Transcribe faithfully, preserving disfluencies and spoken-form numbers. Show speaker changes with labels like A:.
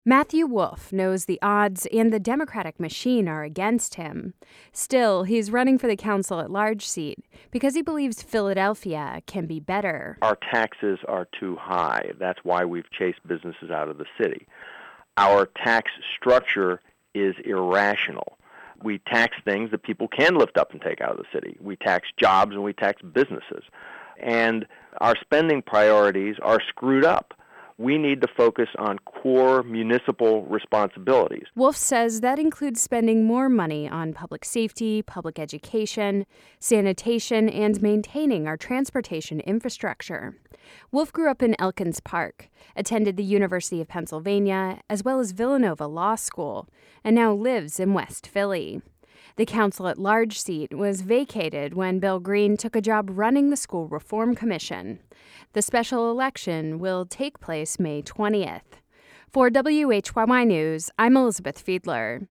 A: Matthew Wolff knows the odds and the Democratic machine are against him. Still, he's running for the council-at-large seat because he believes Philadelphia can be better.
B: Our taxes are too high. That's why we've chased businesses out of the city. Our tax structure is irrational. We tax things that people can lift up and take out of the city. We tax jobs and we tax businesses. And our spending priorities are screwed up. We need to focus on core municipal responsibilities.
A: Wolff says that includes spending more money on public safety, public education, sanitation, and maintaining our transportation infrastructure. Wolff grew up in Elkins Park, attended the University of Pennsylvania, as well as Villanova Law School, and now lives in West Philly. The council-at-large seat was vacated when Bill Green took a job running the School Reform Commission. The special election will take place May twentieth. For W H Y Y News, I'm Elizabeth Fiedler.